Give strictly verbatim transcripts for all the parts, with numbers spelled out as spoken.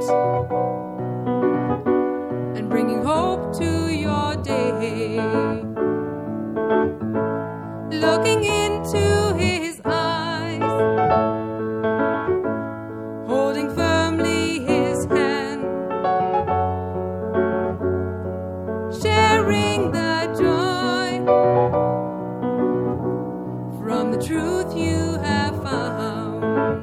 and bringing hope to your day. Looking into his eyes, holding firmly his hand, sharing the joy from the truth you have found.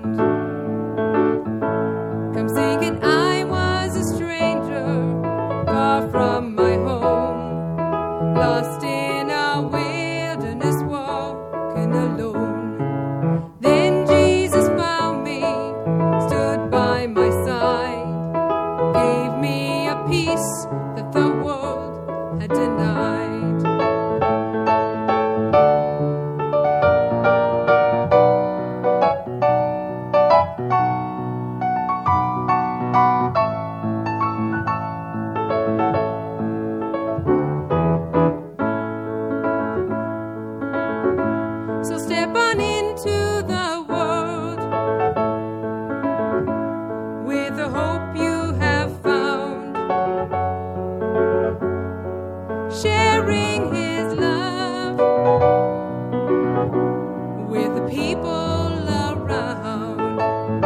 Come singing, I was a stranger, far from my home, lost in a wilderness, walking alone. Then Jesus found me, stood by my side, gave me a peace that the world had denied. So step on into the world with the hope you have found, sharing his love with the people around.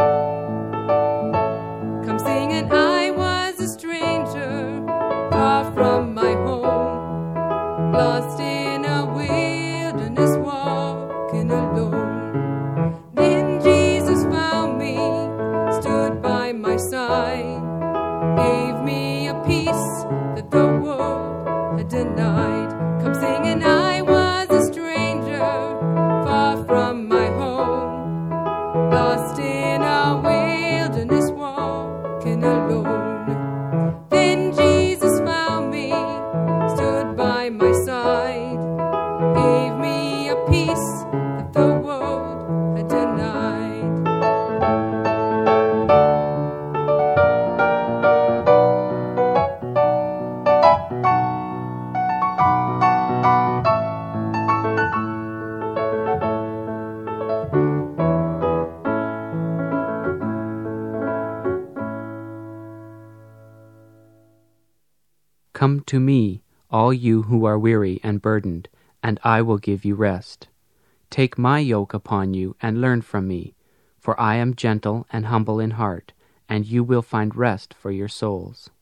Come singing, I was a stranger, far from my home, lost in a wilderness, walking alone. Then Jesus found me, stood by my side, gave me a peace that the world had denied. Come singing, I was a stranger, far from my home, lost in a wilderness, walking alone. Then Jesus found me, stood by my side, gave me a peace that the world had denied. Come to me, all you who are weary and burdened, and I will give you rest. Take my yoke upon you and learn from me, for I am gentle and humble in heart, and you will find rest for your souls.